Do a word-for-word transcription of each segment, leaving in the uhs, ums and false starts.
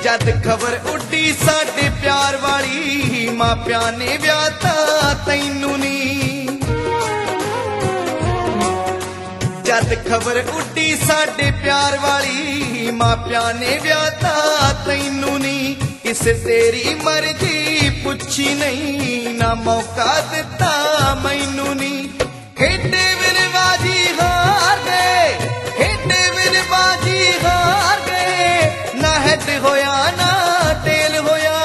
जद खबर उड्डी साडे प्यार वाली मापिया ने व्याहता तैनू नी। जद खबर उड्डी साडे प्यार वाली मापिया ने व्याहता तैनू नी। किसे तेरी मर्जी पुछी नहीं ना मौका दिता मैनू नी। खेडे विर बाजी हार गए, खेडे विर बाजी हार गए, ना हेड होया ना टेल होया।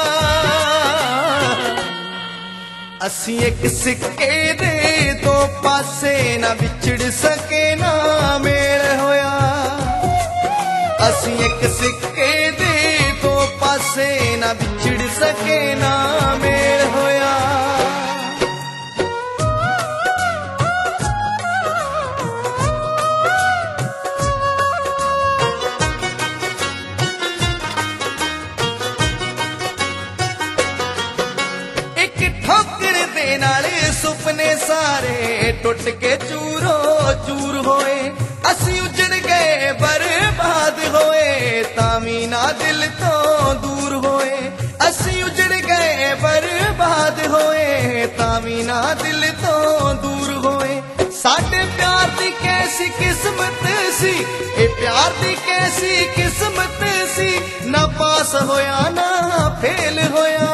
असी एक सिक्के दे दो पासे ना विछड़ सके ना मेल होया। असी एक सिक्के दे दो पासे ना विछड़ सके ना मेल होया। एक ठोकर दे नाल सुपने सारे टुट के चूरो चूर होए। असी उजड़ गए बर्बाद होए तामी ना दिल तो दूर होए। असी उजड़ गए बर्बाद होए तामी ना दिल तो दूर होए। साडे प्यार दी कैसी किस्मत सी, ए प्यार दी कैसी किस्मत सी, ना पास होया ना फेल होया।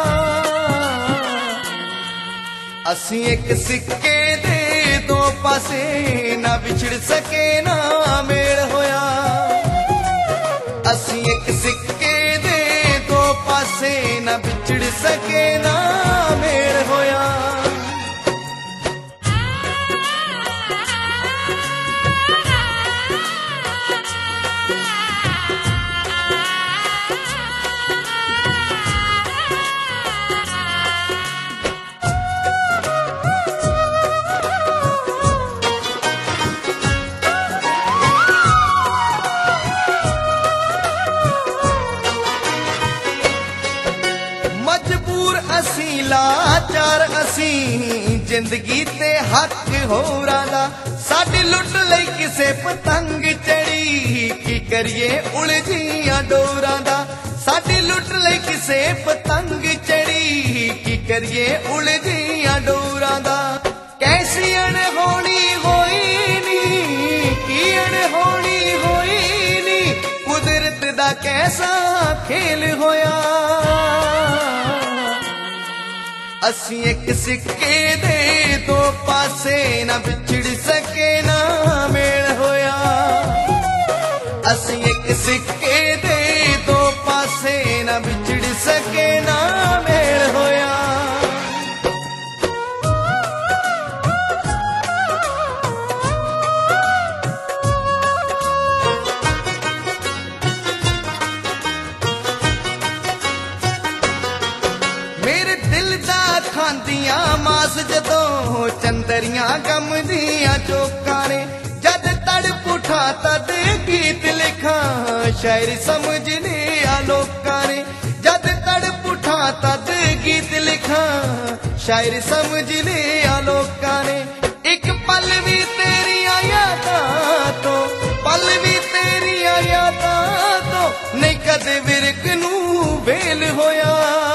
असी एक सिक्के दे दो पासे ना विछड़ सके ना मेल होया। असी एक सिक्के दे दो पासे ना विछड़ सके ना मेल होया। मजबूर असी लाचार असी जिंदगी ते हक होरां दा। साडी लुट लई किसे पतंग चढ़ी की करिए उलझियां डोरां दा। साडी लुट लई किसे पतंग चढ़ी की करिए उलझियां डोरां दा। कैसी अनहोनी होई नी की अनहोनी होई नी, कुदरत दा कैसा खेल होया। असी एक सिक्के दे दो पासे ना विछड़ सके ना मेल होया। असी एक सिक्के दे दो पासे ना विछड़ सके ना मेल होया। मेरे दिल दा खांदियां मास जदों चंदरियां गम दियां चौकां ने। जद तड़प उठा तद गीत लिखा शायरी समझने लोकां ने। जद तड़प उठा तद गीत लिखा शायरी समझने लोकां ने। एक पल भी तेरियां यादां तो, पल भी तेरियां यादां तो नहीं कदे विरक नूं वेल होया।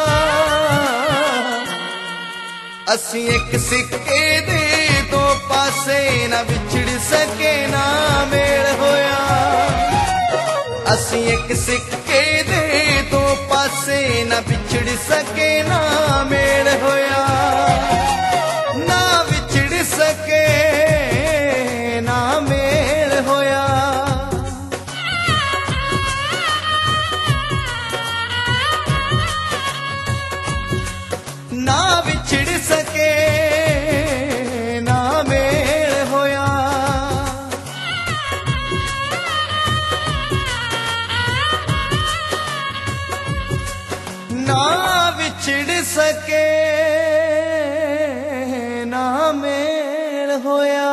असी एक सिक्के दे दो पासे ना विछड़ सके ना मेल होया। असी एक सिक्के दे दो पासे ना विछड़ सके ना मेल होया। ना विछड़ सके ना मेल होया। ना विछड़ सके ना मेल होया। ना विछड़ सके ना मेल होया।